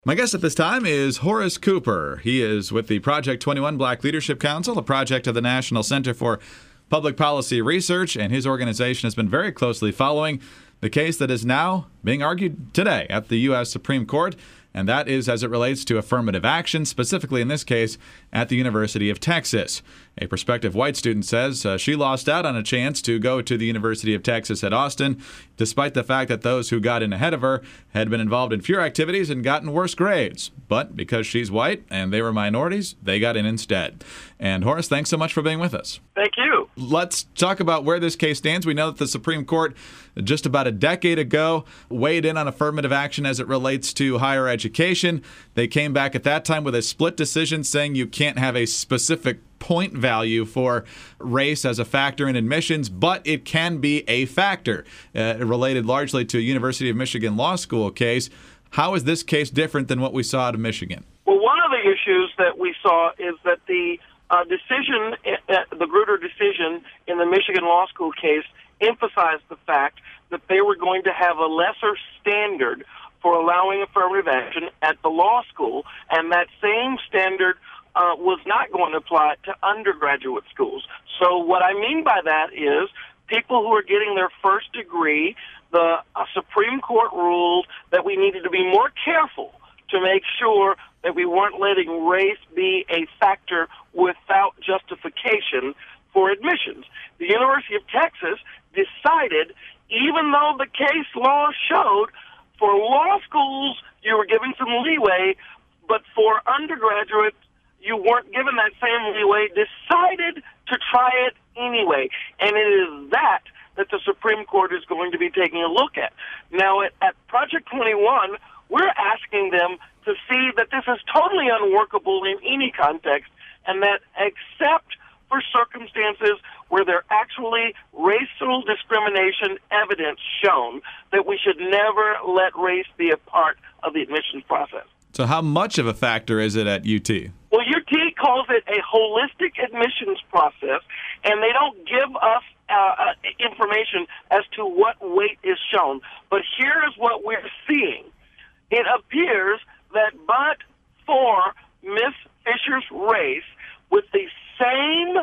My guest at this time is Horace Cooper. He is with the Project 21 Black Leadership Council, a project of the National Center for Public Policy Research, and his organization has been very closely following the case that is now being argued today at the U.S. Supreme Court, and that is as it relates to affirmative action, specifically in this case at the University of Texas. A prospective white student says she lost out on a chance to go to the University of Texas at Austin, despite the fact that those who got in ahead of her had been involved in fewer activities and gotten worse grades. But because she's white and they were minorities, they got in instead. And Horace, thanks so much for being with us. Thank you. Let's talk about where this case stands. We know that the Supreme Court just about a decade ago weighed in on affirmative action as it relates to higher education. They came back at that time with a split decision saying you can't have a specific point value for race as a factor in admissions, but it can be a factor related largely to a University of Michigan Law School case. How is this case different than what we saw out of Michigan? Well, one of the issues that we saw is that the decision, the Grutter decision in the Michigan Law School case emphasized the fact that they were going to have a lesser standard for allowing affirmative action at the law school, and that same standard was not going to apply to undergraduate schools. So what I mean by that is people who are getting their first degree, the Supreme Court ruled that we needed to be more careful to make sure that we weren't letting race be a factor without justification for admissions. The University of Texas decided, even though the case law showed for law schools you were given some leeway, but for undergraduates you weren't given that same leeway, decided to try it anyway. And it is that the Supreme Court is going to be taking a look at. Now, at Project 21, we're asking them to see that this is totally unworkable in any context, and that except for circumstances where there actually racial discrimination evidence shown, that we should never let race be a part of the admissions process. So how much of a factor is it at UT? Well, UT calls it a holistic admissions process, and they don't give us information as to what weight is shown. But here is what we're seeing. It appears that but for Miss Fisher's race, with the same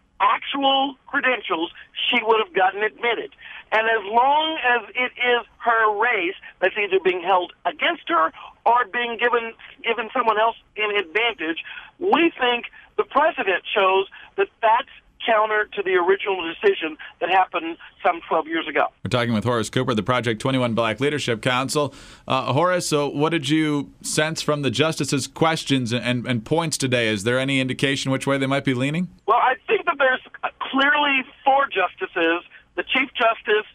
actual credentials, she would have gotten admitted. And as long as it is her race that's either being held against her or being given someone else an advantage, we think the precedent shows that that's counter to the original decision that happened some 12 years ago. We're talking with Horace Cooper, the Project 21 Black Leadership Council. Horace, so what did you sense from the justices' questions and points today? Is there any indication which way they might be leaning? Well, I think that there's clearly four justices, the Chief Justice,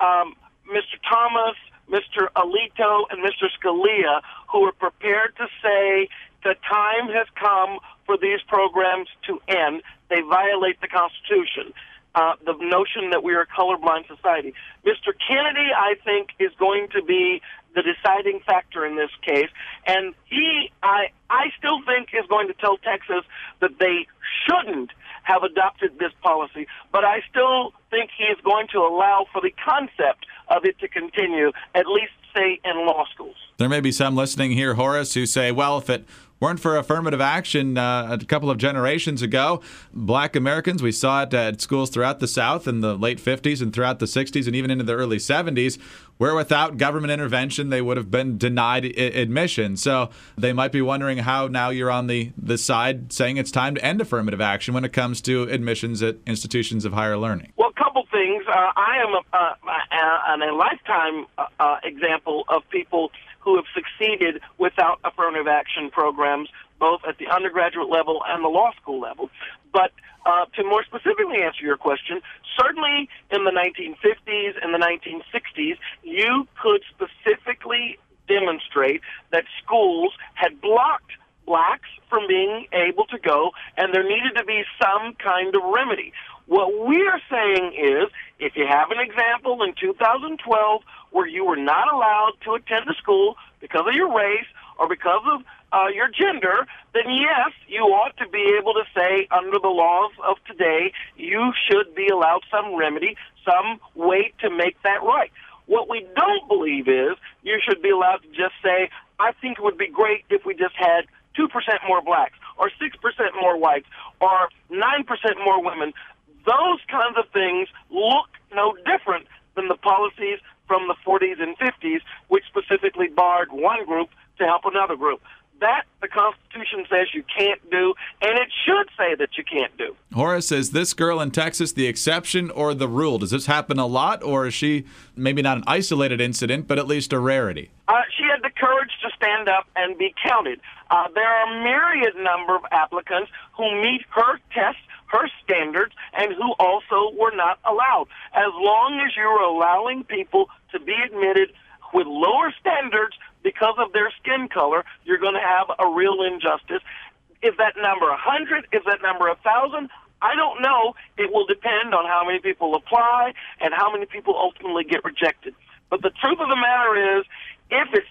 Mr. Thomas, Mr. Alito, and Mr. Scalia, who are prepared to say the time has come for these programs to end. They violate the Constitution, the notion that we are a colorblind society. Mr. Kennedy, I think, is going to be the deciding factor in this case, and I still think, is going to tell Texas that they shouldn't have adopted this policy, but I still think he is going to allow for the concept of it to continue, at least, say, in law schools. There may be some listening here, Horace, who say, well, if it weren't for affirmative action a couple of generations ago, black Americans, we saw it at schools throughout the South in the late 50s and throughout the 60s and even into the early 70s, where without government intervention, they would have been denied admission. So they might be wondering how now you're on the side saying it's time to end affirmative action when it comes to admissions at institutions of higher learning. Well, a couple things. I am a lifetime example of people who have succeeded without affirmative action programs, both at the undergraduate level and the law school level. But to more specifically answer your question, certainly in the 1950s and the 1960s, you could specifically demonstrate that schools had blocked blacks from being able to go, and there needed to be some kind of remedy. What we're saying is, if you have an example in 2012 where you were not allowed to attend the school because of your race or because of your gender, then yes, you ought to be able to say, under the laws of today, you should be allowed some remedy, some way to make that right. What we don't believe is you should be allowed to just say, I think it would be great if we just had 2% more blacks or 6% more whites or 9% more women. Those kinds of things look no different than the policies from the 40s and 50s, which specifically barred one group to help another group. That the Constitution says you can't do, and it should say that you can't do. Horace, is this girl in Texas the exception or the rule? Does this happen a lot, or is she maybe not an isolated incident, but at least a rarity? She had the courage to stand up and be counted. There are a myriad number of applicants who meet her tests, her standards, and who also were not allowed. As long as you're allowing people to be admitted with lower standards because of their skin color, you're going to have a real injustice. Is that number 100? Is that number 1,000? I don't know. It will depend on how many people apply and how many people ultimately get rejected. But the truth of the matter is, if it's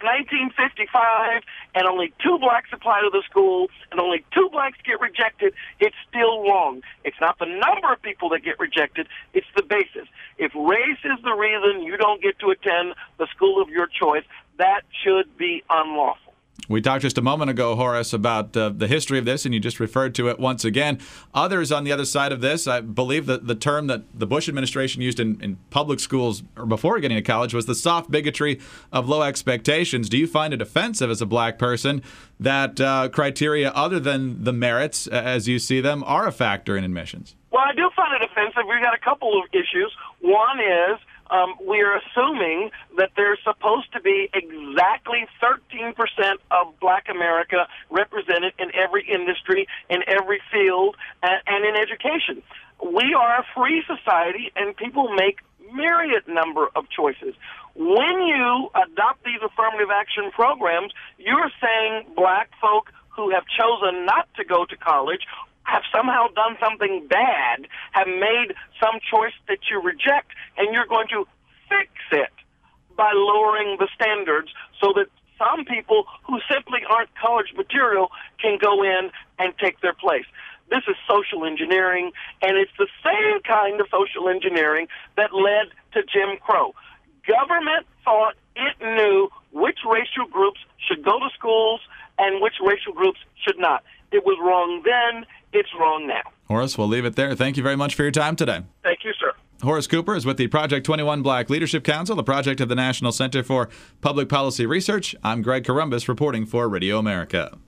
1955 and only 2 blacks apply to the school and only 2 blacks get rejected, it's still wrong. It's not the number of people that get rejected, it's the basis. If race is the reason you don't get to attend the school of your choice, that should be unlawful. We talked just a moment ago, Horace, about the history of this, and you just referred to it once again. Others on the other side of this, I believe that the term that the Bush administration used in public schools or before getting to college was the soft bigotry of low expectations. Do you find it offensive as a black person that criteria other than the merits, as you see them, are a factor in admissions? Well, I do find it offensive. We've got a couple of issues. One is we're assuming that there's supposed to be exactly 13% of black America represented in every industry, in every field, and in education. We are a free society, and people make myriad number of choices. When you adopt these affirmative action programs, you're saying black folk who have chosen not to go to college have somehow done something bad, have made some choice that you reject, and you're going to fix it by lowering the standards so that some people who simply aren't college material can go in and take their place. This is social engineering, and it's the same kind of social engineering that led to Jim Crow. Government thought it knew which racial groups should go to schools and which racial groups should not. It was wrong then. It's wrong now. Horace, we'll leave it there. Thank you very much for your time today. Thank you, sir. Horace Cooper is with the Project 21 Black Leadership Council, a project of the National Center for Public Policy Research. I'm Greg Corombos reporting for Radio America.